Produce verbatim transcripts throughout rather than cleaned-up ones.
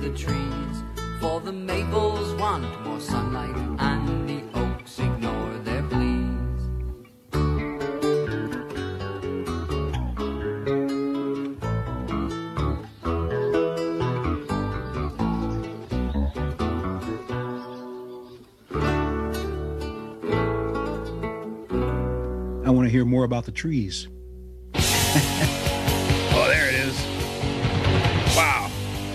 the trees, for the maples want more sunlight and the oaks ignore their pleas. I want to hear more about the trees. Oh, there it is. Wow.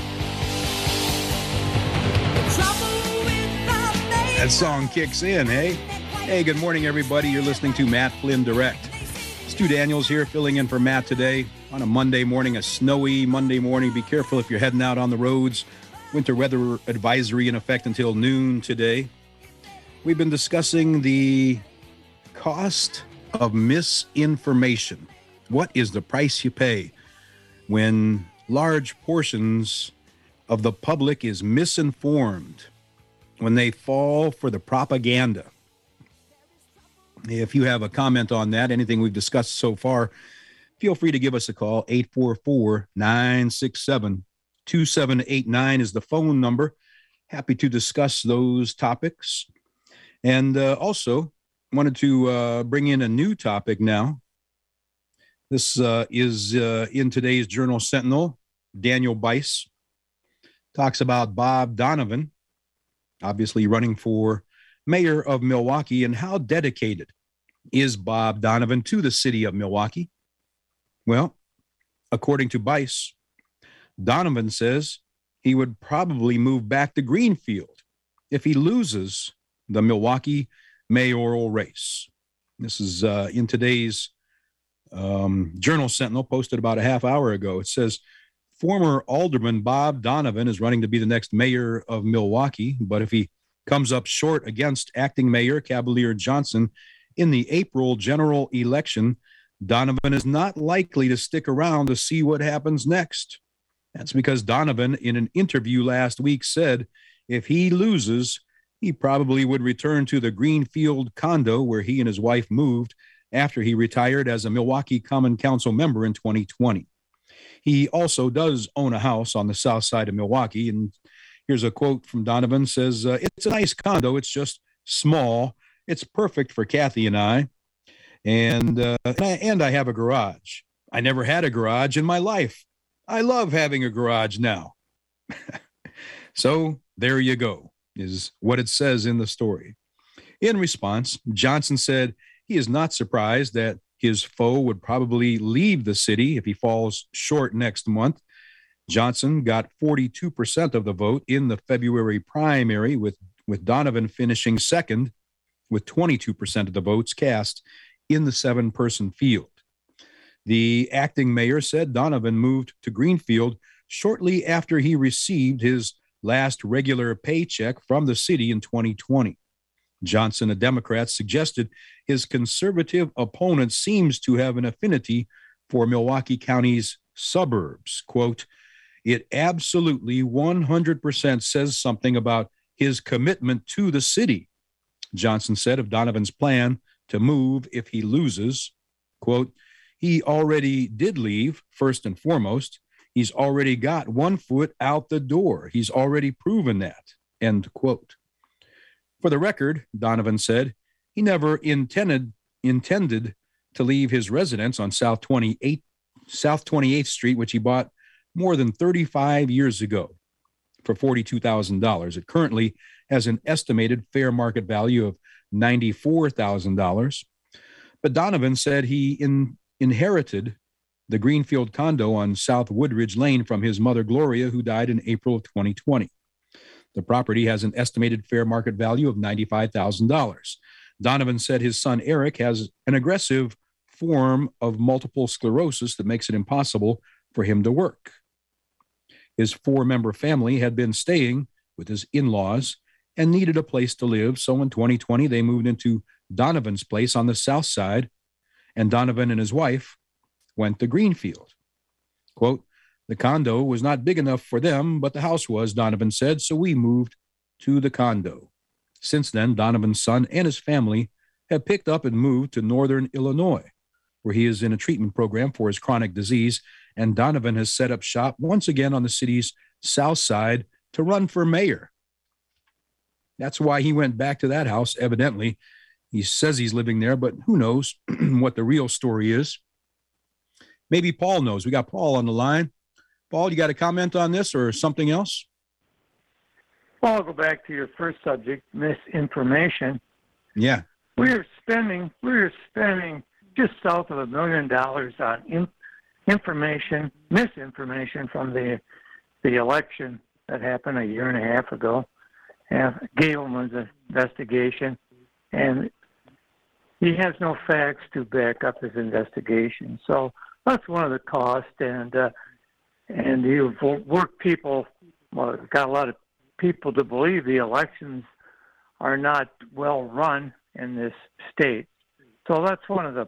That song kicks in, hey? Hey, good morning, everybody. You're listening to Matt Flynn Direct. Stu Daniels here, filling in for Matt today on a Monday morning, a snowy Monday morning. Be careful if you're heading out on the roads. Winter weather advisory in effect until noon today. We've been discussing the cost of misinformation. What is the price you pay when large portions of the public is misinformed, when they fall for the propaganda? If you have a comment on that, anything we've discussed so far, feel free to give us a call. Eight four four, nine six seven, two seven eight nine is the phone number. Happy to discuss those topics. And uh, also wanted to uh, bring in a new topic now. This uh, is uh, in today's Journal Sentinel. Daniel Bice talks about Bob Donovan, obviously running for mayor of Milwaukee, and how dedicated is Bob Donovan to the city of Milwaukee. Well, according to Bice, Donovan says he would probably move back to Greenfield if he loses the Milwaukee mayoral race. This is uh, in today's um, Journal Sentinel, posted about a half hour ago. It says, former Alderman Bob Donovan is running to be the next mayor of Milwaukee, but if he comes up short against acting mayor Cavalier Johnson in the April general election, Donovan is not likely to stick around to see what happens next. That's because Donovan, in an interview last week, said if he loses, he probably would return to the Greenfield condo where he and his wife moved after he retired as a Milwaukee Common Council member in twenty twenty. He also does own a house on the south side of Milwaukee. And here's a quote from Donovan, says, uh, it's a nice condo. It's just small. It's perfect for Kathy and I. And, uh, and, I, and I have a garage. I never had a garage in my life. I love having a garage now. So there you go, is what it says in the story. In response, Johnson said he is not surprised that his foe would probably leave the city if he falls short next month. Johnson got forty-two percent of the vote in the February primary, with, with Donovan finishing second with twenty-two percent of the votes cast in the seven-person field. The acting mayor said Donovan moved to Greenfield shortly after he received his last regular paycheck from the city in twenty twenty. Johnson, a Democrat, suggested his conservative opponent seems to have an affinity for Milwaukee County's suburbs. Quote, it absolutely one hundred percent says something about his commitment to the city, Johnson said of Donovan's plan to move if he loses. Quote, he already did leave, first and foremost. He's already got one foot out the door. He's already proven that, end quote. For the record, Donovan said he never intended intended to leave his residence on South twenty-eighth, South twenty-eighth Street, which he bought more than thirty-five years ago for forty-two thousand dollars. It currently has an estimated fair market value of ninety-four thousand dollars. But Donovan said he in, inherited the Greenfield condo on South Woodridge Lane from his mother, Gloria, who died in April of twenty twenty. The property has an estimated fair market value of ninety-five thousand dollars. Donovan said his son, Eric, has an aggressive form of multiple sclerosis that makes it impossible for him to work. His four-member family had been staying with his in-laws and needed a place to live, so in twenty twenty, they moved into Donovan's place on the south side, and Donovan and his wife went to Greenfield. Quote, the condo was not big enough for them, but the house was, Donovan said, so we moved to the condo. Since then, Donovan's son and his family have picked up and moved to northern Illinois, where he is in a treatment program for his chronic disease, and Donovan has set up shop once again on the city's south side to run for mayor. That's why he went back to that house, evidently. He says he's living there, but who knows what the real story is. Maybe Paul knows. We got Paul on the line. Paul, you got a comment on this or something else? Well, I'll go back to your first subject, misinformation. Yeah. We are spending, we are spending just south of a million dollars on in, information, misinformation from the the election that happened a year and a half ago, and Gableman's investigation, and he has no facts to back up his investigation. So that's one of the costs, and uh, and you've worked people, well, got a lot of people to believe the elections are not well run in this state. So that's one of the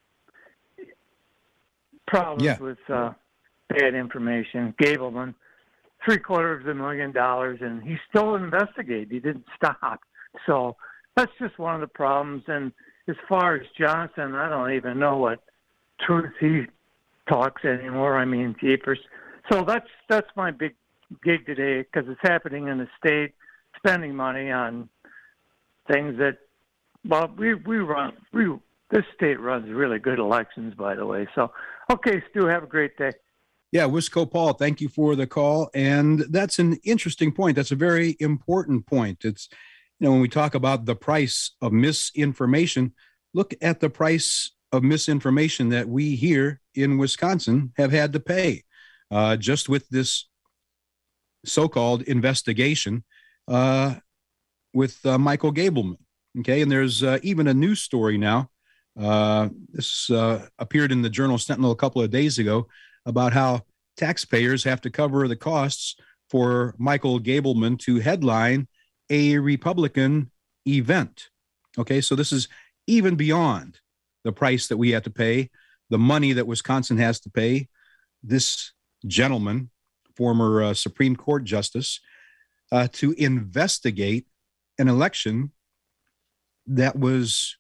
problems yeah. with uh, bad information. Gableman, three quarters of a million dollars, and he's still investigating. He didn't stop. So that's just one of the problems. And as far as Johnson, I don't even know what truth he talks anymore. I mean, jeepers. So that's that's my big gig today, because it's happening in the state, spending money on things that, well, we we run we this state runs really good elections, by the way. So, okay, Stu, have a great day. Yeah, Wisco Paul, thank you for the call. And that's an interesting point. That's a very important point. It's, you know, when we talk about the price of misinformation, look at the price of misinformation that we here in Wisconsin have had to pay uh, just with this so-called investigation uh, with uh, Michael Gableman. Okay, and there's uh, even a news story now. Uh, this uh, appeared in the Journal Sentinel a couple of days ago about how taxpayers have to cover the costs for Michael Gableman to headline a Republican event. Okay, so this is even beyond the price that we have to pay, the money that Wisconsin has to pay. This gentleman, former uh, Supreme Court justice, uh, to investigate an election that was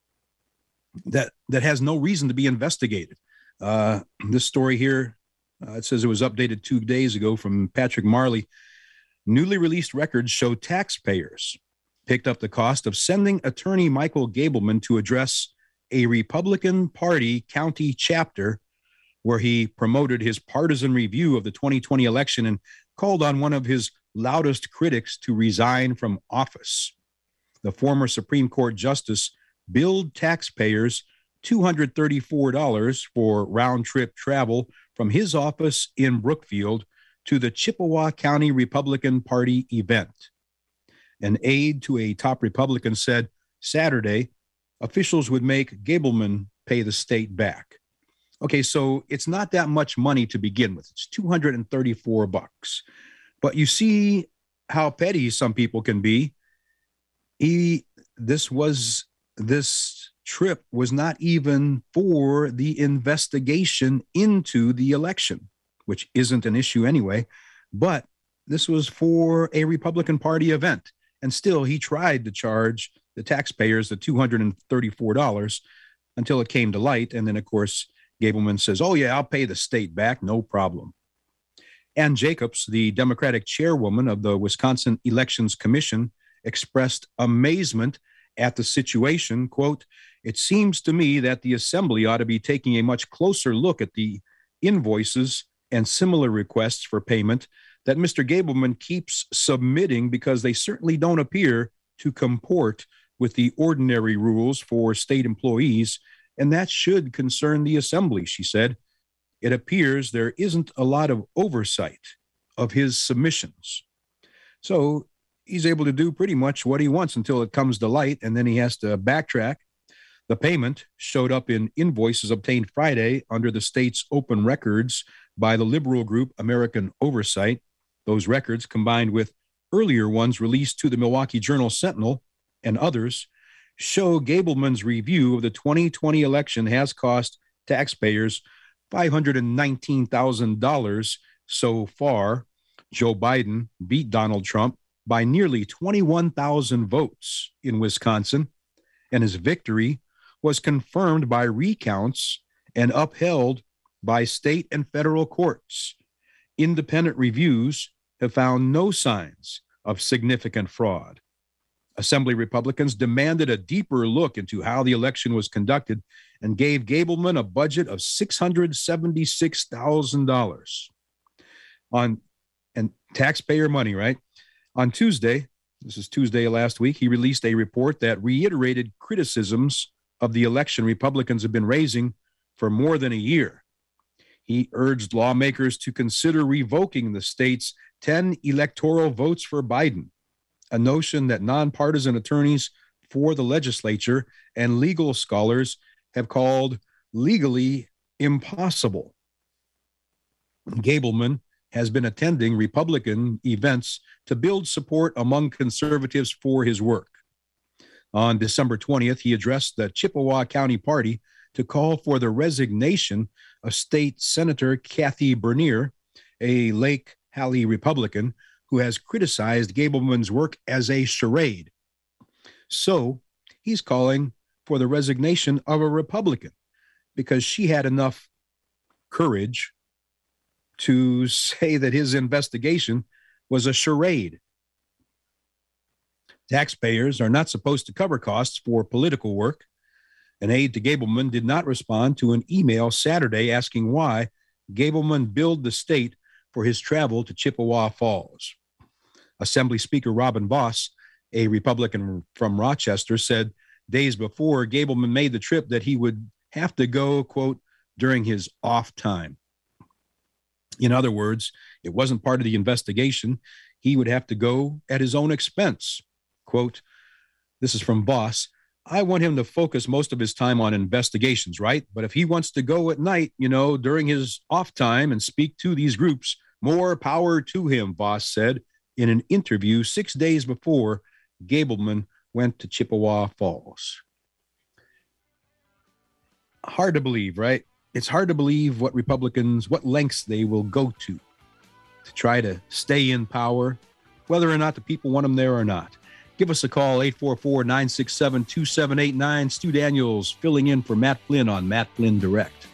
that that has no reason to be investigated. Uh, this story here, uh, it says it was updated two days ago from Patrick Marley. Newly released records show taxpayers picked up the cost of sending attorney Michael Gableman to address a Republican Party county chapter where he promoted his partisan review of the twenty twenty election and called on one of his loudest critics to resign from office. The former Supreme Court justice billed taxpayers two hundred thirty-four dollars for round-trip travel from his office in Brookfield to the Chippewa County Republican Party event. An aide to a top Republican said Saturday officials would make Gableman pay the state back. Okay, so it's not that much money to begin with. It's two hundred thirty-four bucks. But you see how petty some people can be. He, this was, this trip was not even for the investigation into the election, which isn't an issue anyway, but this was for a Republican Party event. And still, he tried to charge the taxpayers the two hundred thirty-four dollars until it came to light. And then, of course, Gableman says, oh, yeah, I'll pay the state back, no problem. Ann Jacobs, the Democratic chairwoman of the Wisconsin Elections Commission, expressed amazement at the situation. Quote, it seems to me that the assembly ought to be taking a much closer look at the invoices and similar requests for payment that Mister Gableman keeps submitting, because they certainly don't appear to comport with the ordinary rules for state employees, and that should concern the assembly, she said. It appears there isn't a lot of oversight of his submissions. So he's able to do pretty much what he wants until it comes to light, and then he has to backtrack. The payment showed up in invoices obtained Friday under the state's open records by the liberal group American Oversight. Those records, combined with earlier ones released to the Milwaukee Journal Sentinel and others, show Gableman's review of the twenty twenty election has cost taxpayers five hundred nineteen thousand dollars so far. Joe Biden beat Donald Trump by nearly twenty-one thousand votes in Wisconsin, and his victory was confirmed by recounts and upheld by state and federal courts. Independent reviews have found no signs of significant fraud. Assembly Republicans demanded a deeper look into how the election was conducted and gave Gableman a budget of six hundred seventy-six thousand dollars on and taxpayer money, right? On Tuesday, this is Tuesday last week, he released a report that reiterated criticisms of the election Republicans have been raising for more than a year. He urged lawmakers to consider revoking the state's ten electoral votes for Biden, a notion that nonpartisan attorneys for the legislature and legal scholars have called legally impossible. Gableman has been attending Republican events to build support among conservatives for his work. On December twentieth, he addressed the Chippewa County Party to call for the resignation of State Senator Kathy Bernier, a Lake Hallie Republican, who has criticized Gableman's work as a charade. So he's calling for the resignation of a Republican because she had enough courage to say that his investigation was a charade. Taxpayers are not supposed to cover costs for political work. An aide to Gableman did not respond to an email Saturday asking why Gableman billed the state for his travel to Chippewa Falls. Assembly Speaker Robin Voss, a Republican from Rochester, said days before Gableman made the trip that he would have to go, quote, during his off time. In other words, it wasn't part of the investigation. He would have to go at his own expense. Quote, this is from Voss. I want him to focus most of his time on investigations, right? But if he wants to go at night, you know, during his off time and speak to these groups, more power to him, Voss said in an interview six days before Gableman went to Chippewa Falls. Hard to believe, right? It's hard to believe what Republicans, what lengths they will go to to try to stay in power, whether or not the people want them there or not. Give us a call, eight four four, nine six seven, two seven eight nine. Stu Daniels filling in for Matt Flynn on Matt Flynn Direct.